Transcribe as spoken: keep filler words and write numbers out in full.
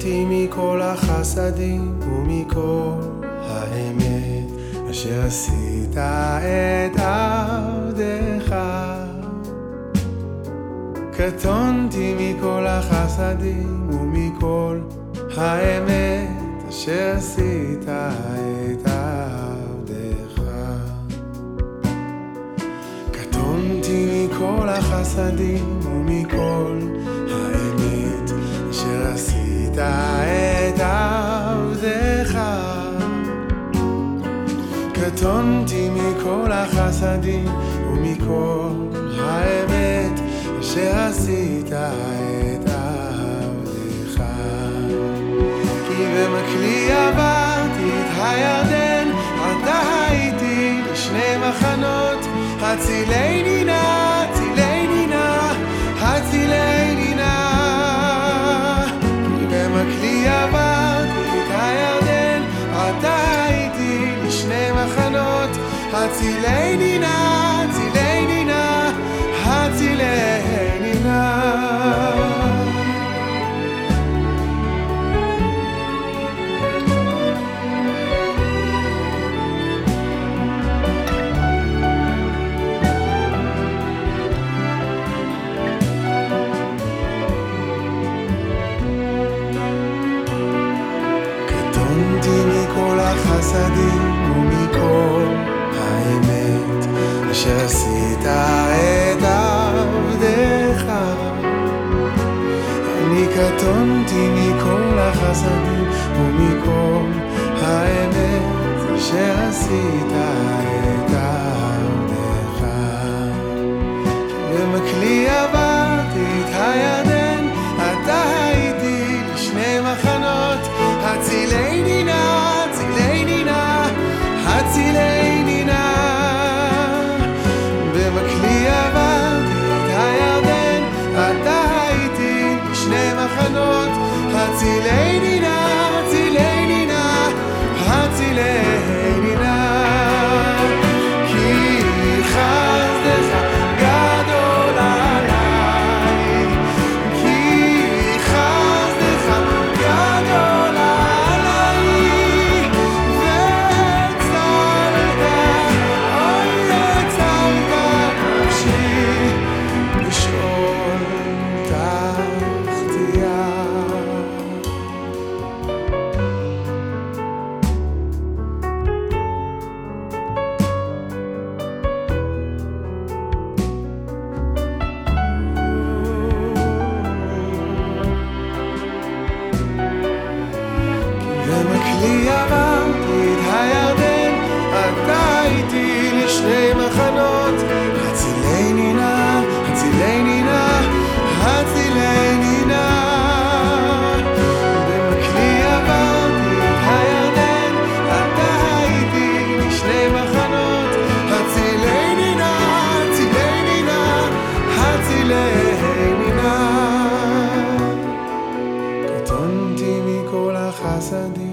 קטונתי מכל החסדים ומכל האמת אשר עשית את עבדך. קטונתי מכל החסדים ומכל האמת אשר עשית את עבדך. קטונתי מכל החסדים ומכל האמת אשר עשית את עבדך. קטונתי מכל החסדים ומכל האמת אשר עשית את עבדך. כי במקלי עברתי את הירדן, אתה הייתי לשני מחנות. הצילני נא, הצילני נא, הצילני נא. כי במקלי עברתי את הירדן, אתה הייתי לשני מחנות. הצילני נא, הצילני נא, הצילני נא. קטונתי מכל החסדים ומכל האמת אשר עשית את עבדך. אני קטונתי מכל החסדים ומכל האמת אשר עשית את עבדך. במקלי עברתי את הירדן, אתה הייתי לשני מחנות. הצילני נא, הצילני נא, הצילני נא. במקלי עברתי את הירדן, אתה הייתי לשני מחנות. הצילני נא, הצילני נא, הצילני נא. כי חסדך גדול עליי, כי חסדך גדול עליי. והצלת, אוי הצלת נפשי בשאול תחתיה. במקלי עברתי את הירדן, אתה הייתי לשני מחנות. הצילני נא, הצילני נא, הצילני נא. במקלי עברתי את הירדן, אתה הייתי לשני מחנות. הצילני נא, הצילני נא, הצילני נא. קטונתי מכל החסדים